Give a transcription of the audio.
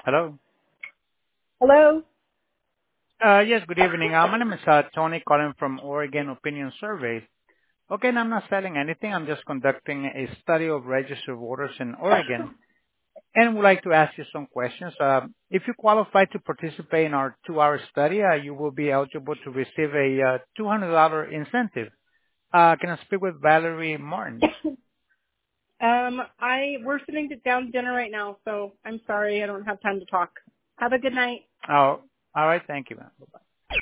Hello. Hello? Yes, good evening. My name is Tony calling from Oregon Opinion Surveys. Okay, and I'm not selling anything. I'm just conducting a study of registered voters in Oregon and would like to ask you some questions. If you qualify to participate in our 2-hour study, you will be eligible to receive a $200 incentive. Can I speak with Valerie Martin? We're sitting down to dinner right now, so I'm sorry I don't have time to talk. Have a good night. Oh, all right. Thank you, ma'am. Bye-bye.